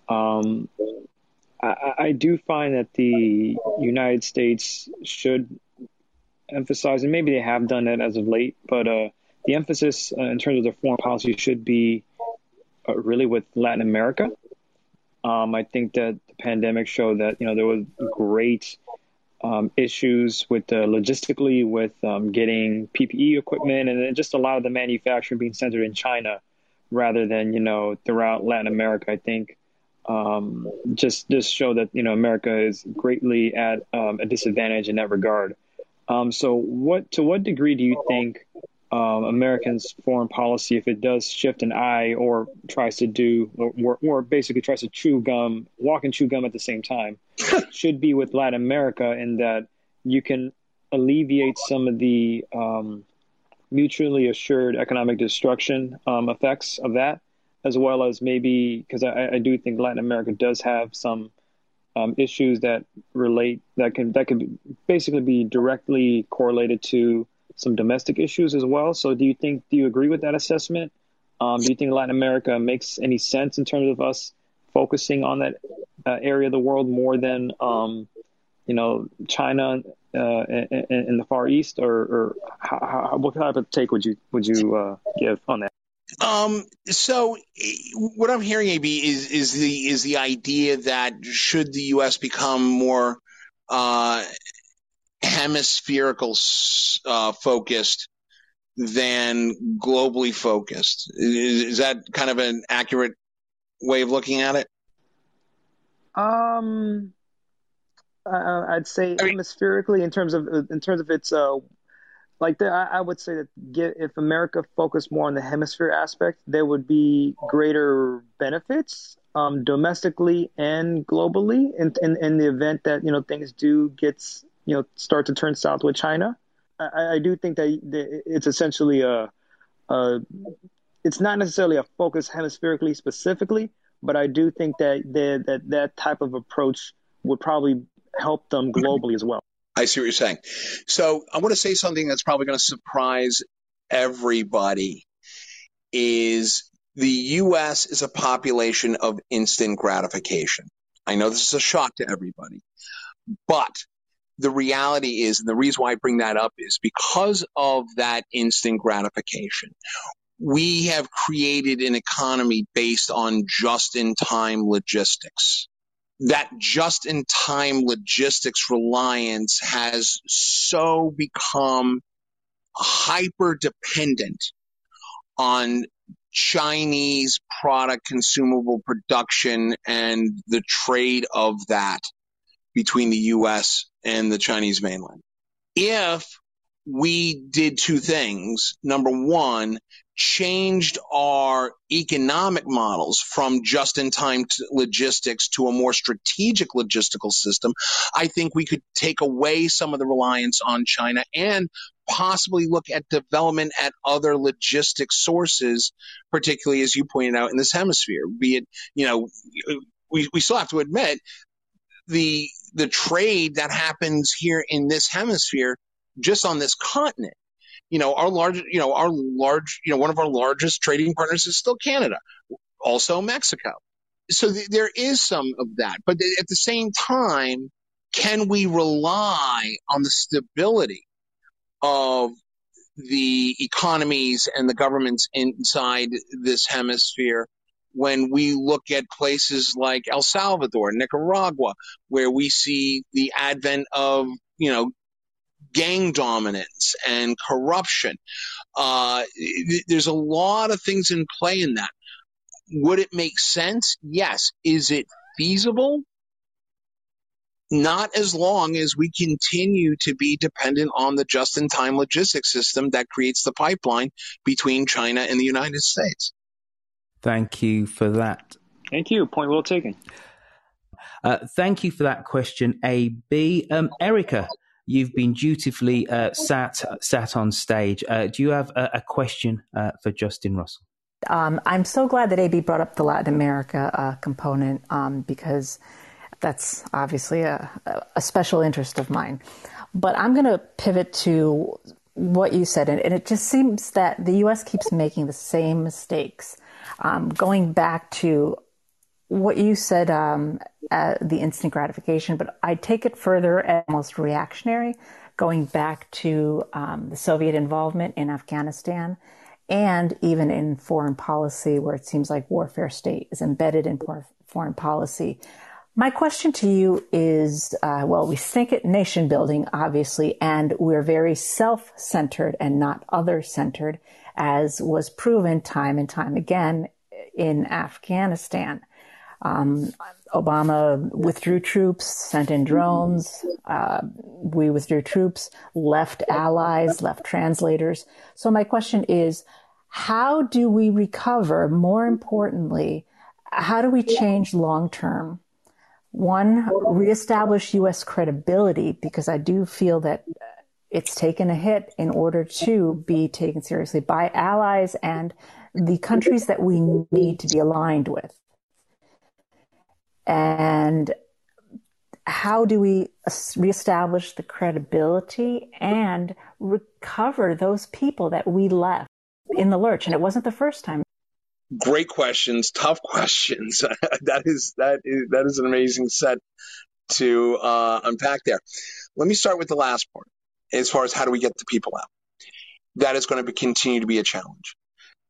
I do find that the United States should emphasize, and maybe they have done that as of late, but the emphasis in terms of their foreign policy should be really with Latin America. I think that the pandemic showed that, there was great issues with logistically with getting PPE equipment, and just a lot of the manufacturing being centered in China rather than, throughout Latin America. I think just show that, America is greatly at a disadvantage in that regard. So to what degree do you think Americans' foreign policy, if it does shift an eye or tries to do, or basically tries to walk and chew gum at the same time, should be with Latin America, in that you can alleviate some of the mutually assured economic destruction effects of that, as well as maybe, because I do think Latin America does have some issues that relate, that could basically be directly correlated to some domestic issues as well. So do you agree with that assessment? Do you think Latin America makes any sense in terms of us focusing on that area of the world more than, China in the Far East, or what type of take would you give on that? So what I'm hearing, AB, is the idea that should the U.S. become more hemispherical focused than globally focused? Is that kind of an accurate way of looking at it? I'd say hemispherically in terms of its I would say that if America focused more on the hemisphere aspect, there would be greater benefits domestically and globally in the event that things do start to turn south with China. I do think that it's essentially it's not necessarily a focus hemispherically specifically, but I do think that that type of approach would probably help them globally as well. I see what you're saying. So I want to say something that's probably going to surprise everybody is the U.S. is a population of instant gratification. I know this is a shock to everybody, but the reality is, and the reason why I bring that up is because of that instant gratification. We have created an economy based on just-in-time logistics. That just-in-time logistics reliance has so become hyper-dependent on Chinese product consumable production and the trade of that between the U.S. and the Chinese mainland. If we did two things, number one, changed our economic models from just-in-time logistics to a more strategic logistical system, I think we could take away some of the reliance on China and possibly look at development at other logistic sources, particularly, as you pointed out, in this hemisphere. Be it, we still have to admit the trade that happens here in this hemisphere, just on this continent. One of our largest trading partners is still Canada, also Mexico. So there is some of that. But at the same time, can we rely on the stability of the economies and the governments inside this hemisphere when we look at places like El Salvador, Nicaragua, where we see the advent of, gang dominance and corruption? There's a lot of things in play in that. Would it make sense? Yes. Is it feasible? Not as long as we continue to be dependent on the just-in-time logistics system that creates the pipeline between China and the United States. Thank you for that. Thank you. Point well taken. Thank you for that question, AB. Erica, you've been dutifully sat on stage. Do you have a question for Justin Russell? I'm so glad that AB brought up the Latin America component because that's obviously a special interest of mine. But I'm going to pivot to what you said, and it just seems that the U.S. keeps making the same mistakes. Going back to what you said, the instant gratification, but I take it further as almost reactionary, going back to the Soviet involvement in Afghanistan and even in foreign policy, where it seems like warfare state is embedded in foreign policy. My question to you is, we think it nation building, obviously, and we're very self-centered and not other-centered, as was proven time and time again in Afghanistan. Obama withdrew troops, sent in drones. We withdrew troops, left allies, left translators. So my question is, how do we recover? More importantly, how do we change long-term? One, reestablish U.S. credibility, because I do feel that it's taken a hit in order to be taken seriously by allies and the countries that we need to be aligned with. And how do we reestablish the credibility and recover those people that we left in the lurch? And it wasn't the first time. Great questions, tough questions. That is an amazing set to unpack there. Let me start with the last part. As far as how do we get the people out, that is going to continue to be a challenge.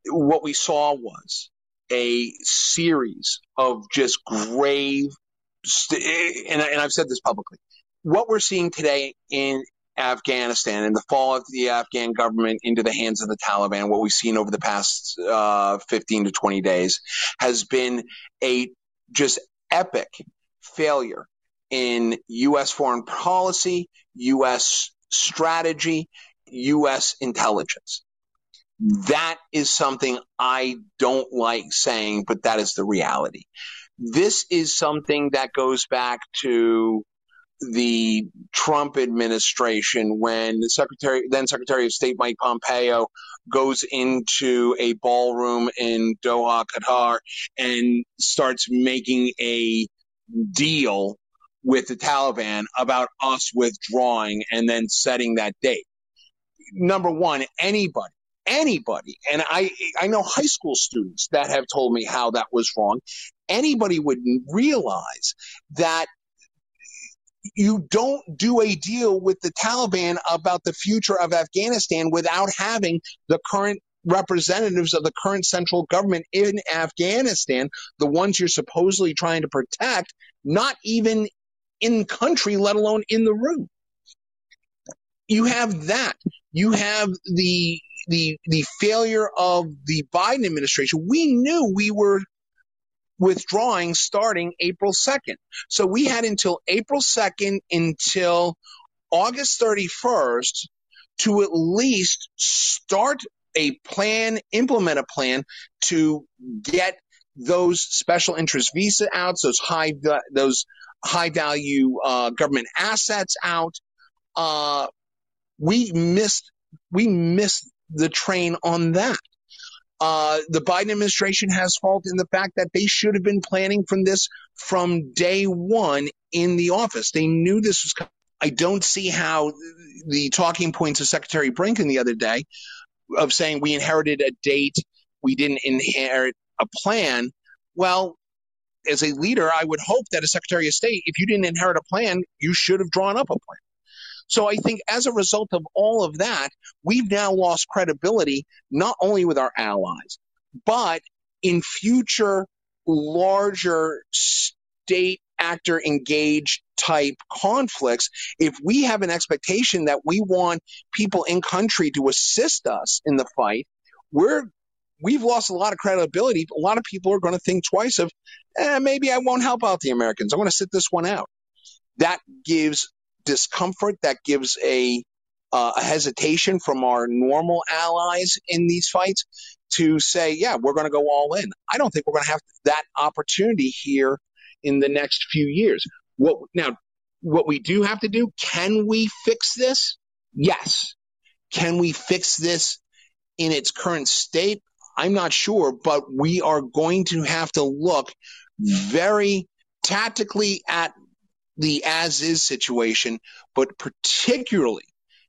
what we saw was a series of just grave, and I've said this publicly, what we're seeing today in Afghanistan and the fall of the Afghan government into the hands of the Taliban, what we've seen over the past 15 to 20 days, has been a just epic failure in U.S. foreign policy, U.S. strategy, U.S. intelligence. That is something I don't like saying, but that is the reality. This is something that goes back to the Trump administration when the then Secretary of State Mike Pompeo goes into a ballroom in Doha, Qatar, and starts making a deal with the Taliban about us withdrawing and then setting that date. Number one, anybody, and I know high school students that have told me how that was wrong. Anybody would realize that you don't do a deal with the Taliban about the future of Afghanistan without having the current representatives of the current central government in Afghanistan, the ones you're supposedly trying to protect, not even in country, let alone in the room. You have that. You have the failure of the Biden administration. We knew we were withdrawing starting April 2nd. So we had until April 2nd until August 31st to at least start a plan, implement a plan to get those special interest visa out, those high value government assets out. We missed the train on that. The Biden administration has fault in the fact that they should have been planning from this from day one in the office. They knew this was coming. I don't see how the talking points of Secretary Blinken the other day of saying we inherited a date, we didn't inherit a plan. Well, as a leader, I would hope that as Secretary of State, if you didn't inherit a plan, you should have drawn up a plan. So I think as a result of all of that, we've now lost credibility, not only with our allies, but in future larger state actor engaged type conflicts. If we have an expectation that we want people in country to assist us in the fight, we've lost a lot of credibility. A lot of people are going to think twice of, maybe I won't help out the Americans. I'm going to sit this one out. That gives discomfort, that gives a hesitation from our normal allies in these fights to say, yeah, we're going to go all in. I don't think we're going to have that opportunity here in the next few years. What we do have to do, can we fix this? Yes. Can we fix this in its current state? I'm not sure, but we are going to have to look very tactically at the as-is situation, but particularly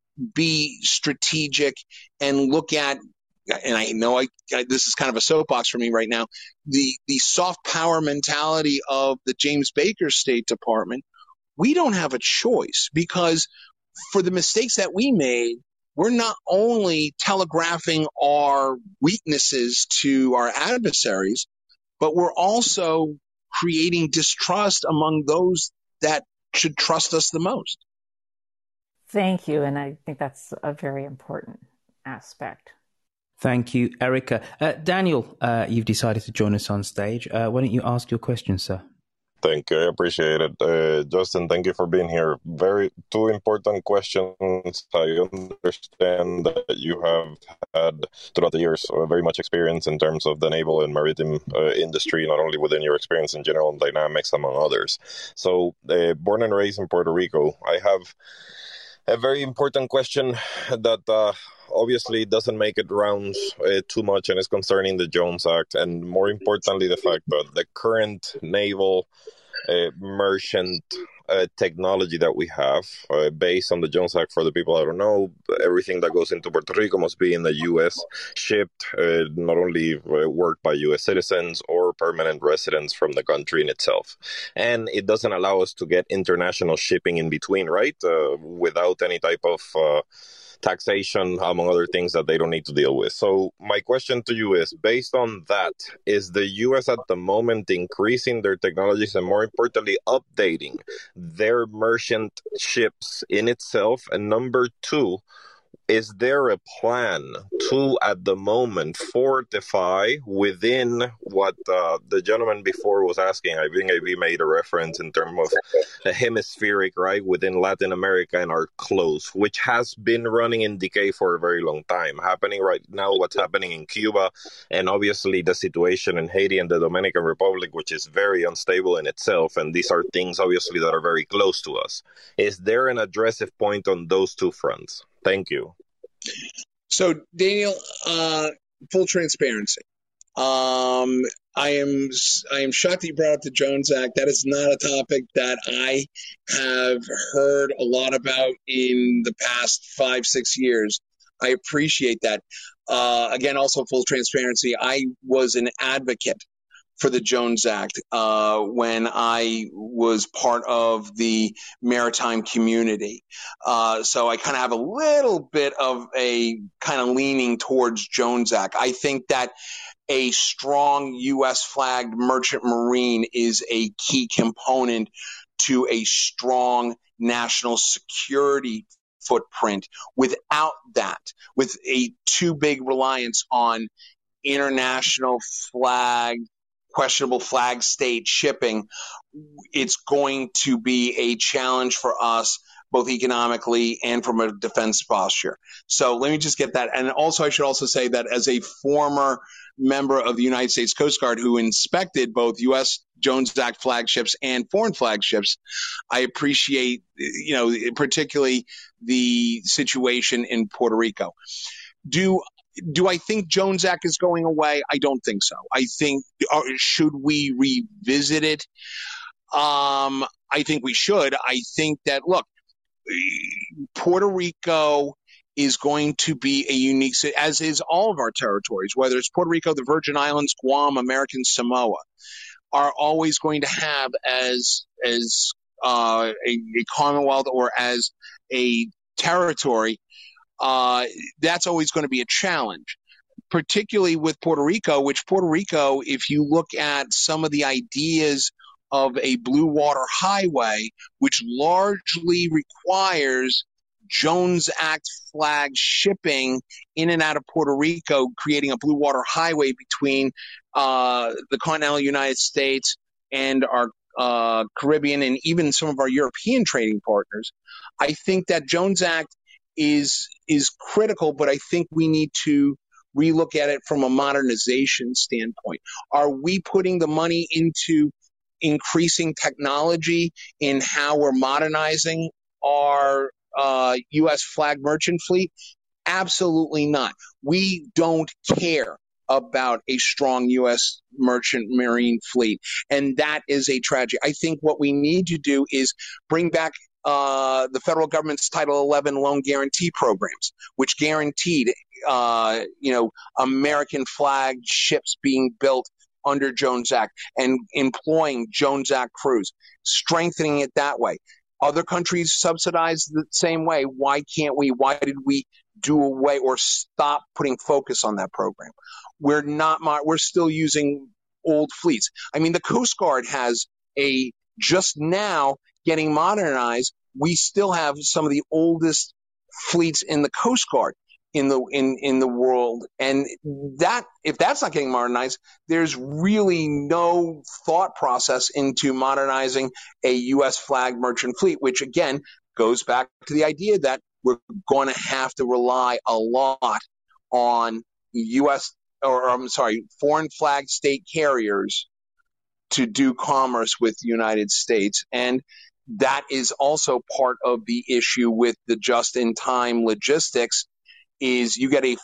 be strategic and look at, and I know this is kind of a soapbox for me right now, the soft power mentality of the James Baker State Department. We don't have a choice, because for the mistakes that we made, we're not only telegraphing our weaknesses to our adversaries, but we're also creating distrust among those that should trust us the most. Thank you. And I think that's a very important aspect. Thank you, Erica. Daniel, you've decided to join us on stage. Why don't you ask your question, sir? Thank you. I appreciate it. Justin, thank you for being here. Two important questions. I understand that you have had, throughout the years, very much experience in terms of the naval and maritime industry, not only within your experience in General Dynamics, among others. So, born and raised in Puerto Rico, I have a very important question that obviously doesn't make it rounds too much, and is concerning the Jones Act, and more importantly, the fact that the current naval merchant technology that we have, based on the Jones Act, for the people that don't know, everything that goes into Puerto Rico must be in the U.S. shipped, not only worked by U.S. citizens or permanent residents from the country in itself. And it doesn't allow us to get international shipping in between, right? Without any type of taxation, among other things that they don't need to deal with. So my question to you is, based on that, is the U.S. at the moment increasing their technologies and, more importantly, updating their merchant ships in itself? And number two, is there a plan to, at the moment, fortify within what the gentleman before was asking? I think we made a reference in terms of a hemispheric, right, within Latin America and our close, which has been running in decay for a very long time. Happening right now, what's happening in Cuba, and obviously the situation in Haiti and the Dominican Republic, which is very unstable in itself. And these are things, obviously, that are very close to us. Is there an addressive point on those two fronts? Thank you. So, Daniel, full transparency. I am shocked that you brought up the Jones Act. That is not a topic that I have heard a lot about in the past 5-6 years. I appreciate that. Again, also full transparency. I was an advocate for the Jones Act when I was part of the maritime community. So I kind of have a little bit of a kind of leaning towards Jones Act. I think that a strong U.S. flagged merchant marine is a key component to a strong national security footprint. Without that, with a too big reliance on international flag, questionable flag state shipping, it's going to be a challenge for us, both economically and from a defense posture. So let me just get that. And also, I should also say that as a former member of the United States Coast Guard who inspected both U.S. Jones Act flagships and foreign flagships, I appreciate, particularly the situation in Puerto Rico. Do I think Jones Act is going away? I don't think so. I think, should we revisit it? I think we should. I think that, look, Puerto Rico is going to be a unique, as is all of our territories, whether it's Puerto Rico, the Virgin Islands, Guam, American Samoa, are always going to have as a commonwealth or as a territory. That's always going to be a challenge, particularly with Puerto Rico, which Puerto Rico, if you look at some of the ideas of a blue water highway, which largely requires Jones Act flag shipping in and out of Puerto Rico, creating a blue water highway between the continental United States and our Caribbean and even some of our European trading partners. I think that Jones Act is critical, but I think we need to relook at it from a modernization standpoint. Are we putting the money into increasing technology in how we're modernizing our U.S. flag merchant fleet? Absolutely not. We don't care about a strong U.S. merchant marine fleet, and that is a tragedy. I think what we need to do is bring back the federal government's Title 11 loan guarantee programs, which guaranteed, American flag ships being built under Jones Act and employing Jones Act crews, strengthening it that way. Other countries subsidize the same way. Why can't we? Why did we do away or stop putting focus on that program? We're still using old fleets. I mean, the Coast Guard has just now getting modernized. We still have some of the oldest fleets in the Coast Guard in the world, and that, if that's not getting modernized, there's really no thought process into modernizing a U.S. flag merchant fleet, which again goes back to the idea that we're going to have to rely a lot on foreign flag state carriers to do commerce with the United States. And that is also part of the issue with the just-in-time logistics. Is you get a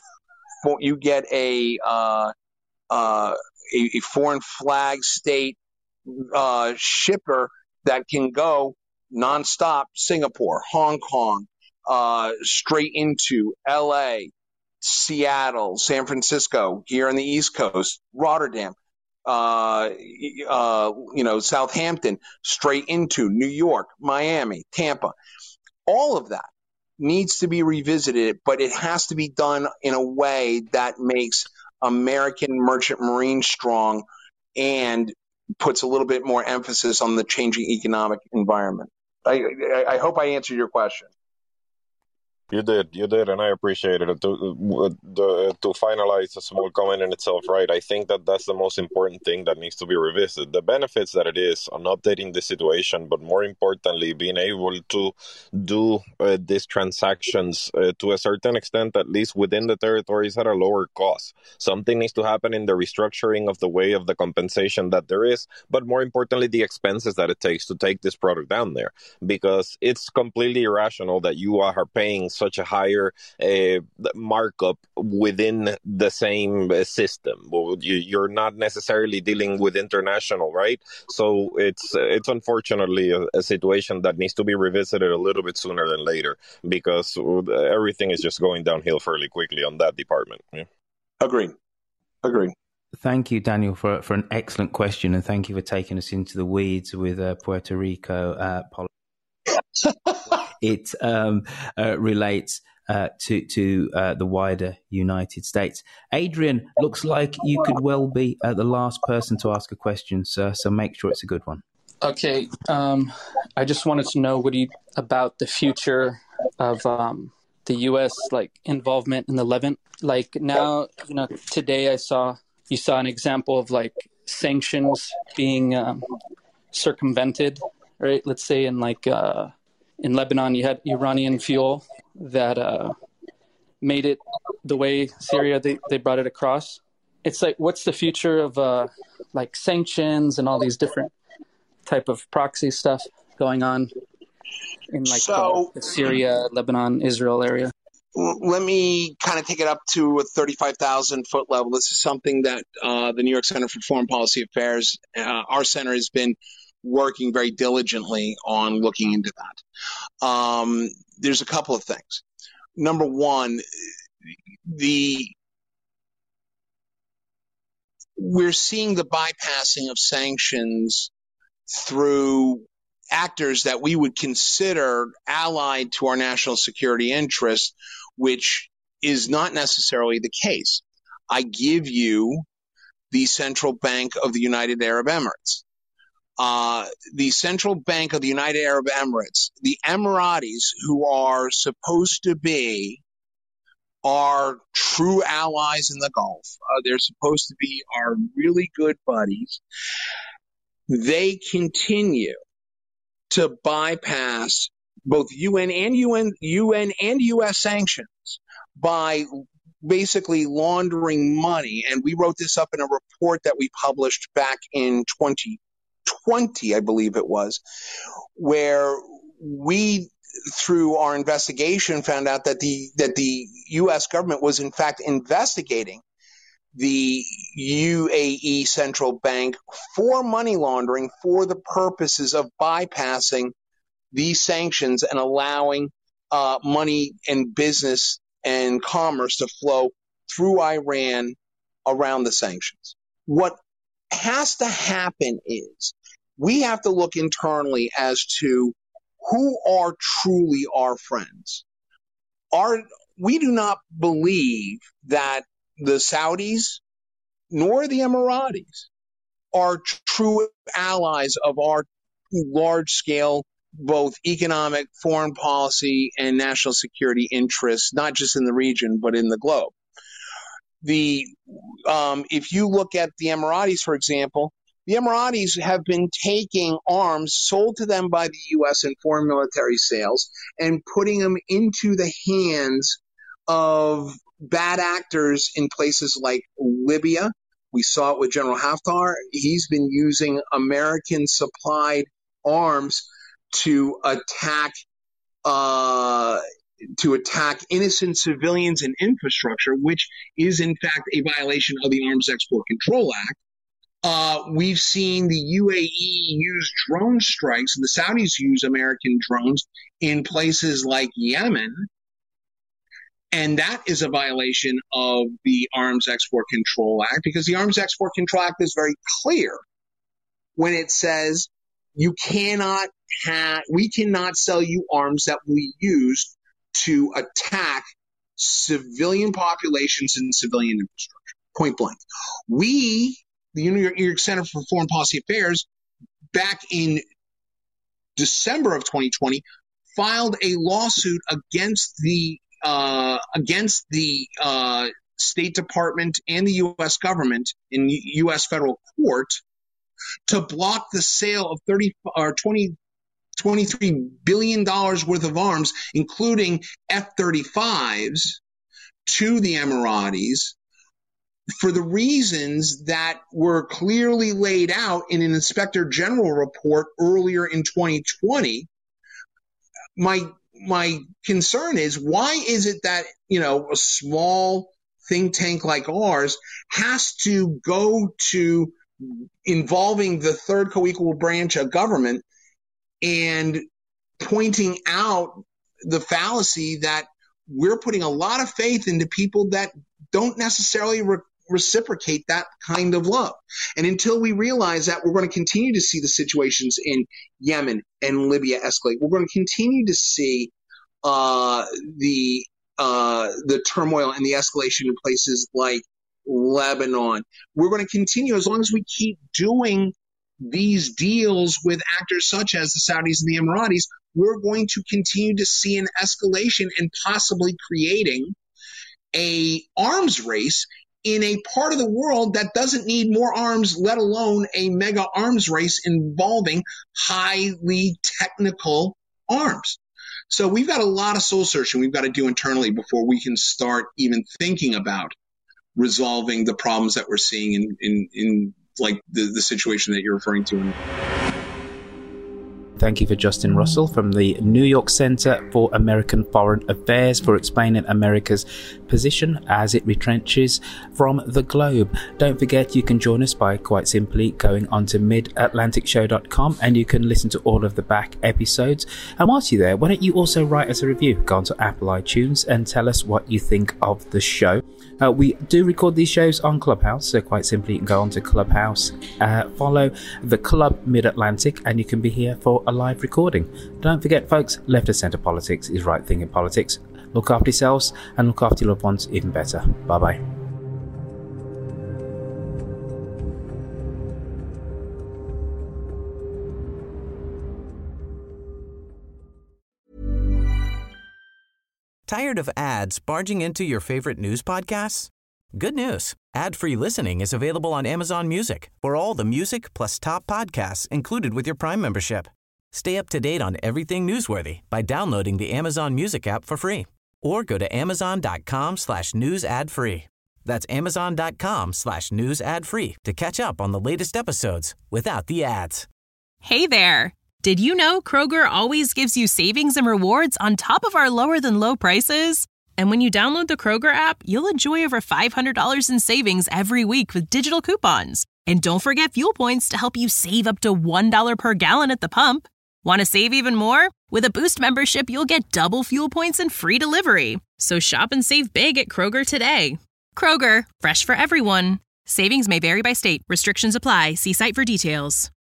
foreign flag state shipper that can go nonstop Singapore, Hong Kong, straight into L.A., Seattle, San Francisco, here on the East Coast, Rotterdam, Southampton, straight into New York, Miami, Tampa. All of that needs to be revisited, but it has to be done in a way that makes American merchant marine strong and puts a little bit more emphasis on the changing economic environment. I hope I answered your question. You did, and I appreciate it. To finalize a small comment in itself, right? I think that that's the most important thing that needs to be revisited. The benefits that it is on updating the situation, but more importantly, being able to do these transactions to a certain extent, at least within the territories, at a lower cost. Something needs to happen in the restructuring of the way of the compensation that there is, but more importantly, the expenses that it takes to take this product down there, because it's completely irrational that you are paying such a higher markup within the same system. You're not necessarily dealing with international, right? So it's unfortunately a situation that needs to be revisited a little bit sooner than later, because everything is just going downhill fairly quickly on that department. Yeah. Agreed. Thank you, Daniel, for an excellent question, and thank you for taking us into the weeds with Puerto Rico politics. It relates to the wider United States. Adrian, looks like you could well be the last person to ask a question, sir, so make sure it's a good one. Okay. I just wanted to know about the future of the U.S. involvement in the Levant. Now, today you saw an example of sanctions being circumvented, right? Let's say in Lebanon, you had Iranian fuel that made it the way Syria, they brought it across. It's what's the future of sanctions and all these different type of proxy stuff going on in the Syria, Lebanon, Israel area? Let me kind of take it up to a 35,000-foot level. This is something that the New York Center for Foreign Policy Affairs, our center has been working very diligently on looking into that. There's a couple of things. Number one, we're seeing the bypassing of sanctions through actors that we would consider allied to our national security interests, which is not necessarily the case. I give you the Central Bank of the United Arab Emirates. The Central Bank of the United Arab Emirates, the Emiratis, who are supposed to be our true allies in the Gulf, they're supposed to be our really good buddies, they continue to bypass both UN and U.S. sanctions by basically laundering money. And we wrote this up in a report that we published back in 2020, I believe it was, where we, through our investigation, found out that the U.S. government was in fact investigating the UAE Central Bank for money laundering for the purposes of bypassing these sanctions and allowing money and business and commerce to flow through Iran around the sanctions. What has to happen is we have to look internally as to who are truly our friends. We do not believe that the Saudis nor the Emiratis are true allies of our large-scale both economic, foreign policy, and national security interests, not just in the region, but in the globe. If you look at the Emiratis, for example, the Emiratis have been taking arms sold to them by the U.S. in foreign military sales and putting them into the hands of bad actors in places like Libya. We saw it with General Haftar. He's been using American-supplied arms to attack innocent civilians and infrastructure, which is in fact a violation of the Arms Export Control Act. We've seen the UAE use drone strikes, and the Saudis use American drones in places like Yemen, and that is a violation of the Arms Export Control Act, because the Arms Export Control Act is very clear when it says we cannot sell you arms that we use to attack civilian populations and civilian infrastructure, point blank. We, the New York Center for Foreign Policy Affairs, back in December of 2020, filed a lawsuit against the State Department and the U.S. government in U.S. federal court to block the sale of $23 billion worth of arms, including F-35s, to the Emiratis for the reasons that were clearly laid out in an Inspector General report earlier in 2020. My concern is, why is it that, a small think tank like ours has to go to involving the third co-equal branch of government and pointing out the fallacy that we're putting a lot of faith into people that don't necessarily reciprocate that kind of love. And until we realize that, we're going to continue to see the situations in Yemen and Libya escalate. We're going to continue to see the turmoil and the escalation in places like Lebanon. We're going to continue, as long as we keep doing these deals with actors such as the Saudis and the Emiratis, we're going to continue to see an escalation and possibly creating a arms race in a part of the world that doesn't need more arms, let alone a mega arms race involving highly technical arms. So we've got a lot of soul searching we've got to do internally before we can start even thinking about resolving the problems that we're seeing in like the situation that you're referring to. Thank you for Justin Russell from the New York Center for American Foreign Affairs for explaining America's position as it retrenches from the globe. Don't forget, you can join us by quite simply going onto midatlanticshow.com and you can listen to all of the back episodes. And whilst you're there, why don't you also write us a review? Go onto Apple iTunes and tell us what you think of the show. We do record these shows on Clubhouse, so quite simply you can go onto Clubhouse, follow the Club Mid-Atlantic, and you can be here for a live recording. Don't forget, folks, left of centre politics is right thing in politics. Look after yourselves and look after your loved ones even better. Bye-bye. Tired of ads barging into your favorite news podcasts? Good news. Ad-free listening is available on Amazon Music for all the music plus top podcasts included with your Prime membership. Stay up to date on everything newsworthy by downloading the Amazon Music app for free or go to amazon.com/news ad free. That's amazon.com/news ad free to catch up on the latest episodes without the ads. Hey there. Did you know Kroger always gives you savings and rewards on top of our lower than low prices? And when you download the Kroger app, you'll enjoy over $500 in savings every week with digital coupons. And don't forget fuel points to help you save up to $1 per gallon at the pump. Want to save even more? With a Boost membership, you'll get double fuel points and free delivery. So shop and save big at Kroger today. Kroger, fresh for everyone. Savings may vary by state. Restrictions apply. See site for details.